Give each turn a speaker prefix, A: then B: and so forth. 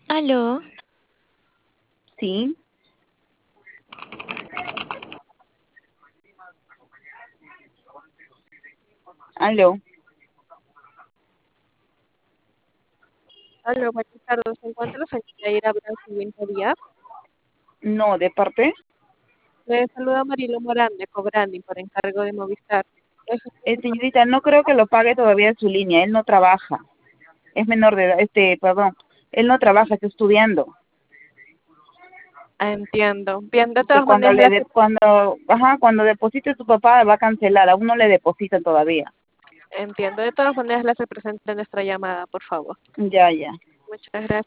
A: Aló,
B: Sí, aló.
C: Hola, buenas tardes. ¿Se encuentra la señora Ira Blanco Wintería?
B: No, de parte.
C: Le saluda Marilo Morán de Cobrani por encargo de Movistar.
B: Señorita, no creo que lo pague todavía su línea. Él no trabaja. Es menor de edad. Perdón. Él no trabaja, está estudiando.
C: Entiendo. Bien, de
B: Que
C: todas maneras,
B: cuando deposite su papá va a cancelar. Aún no le depositan todavía.
C: entiendo. De todas maneras, les represento nuestra llamada, por favor.
B: Ya, ya.
C: Muchas gracias.